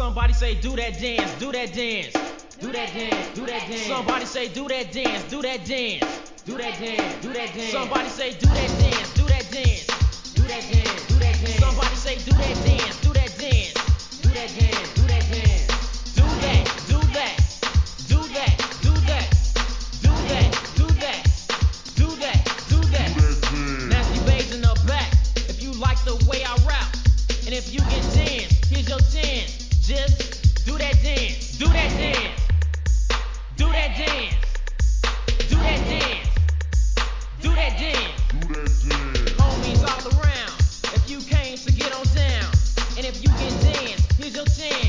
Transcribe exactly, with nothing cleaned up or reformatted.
Somebody say do that dance, do that dance, do that dance, do that dance. Somebody say do that dance, do that dance, do that dance, do that dance. Somebody say do that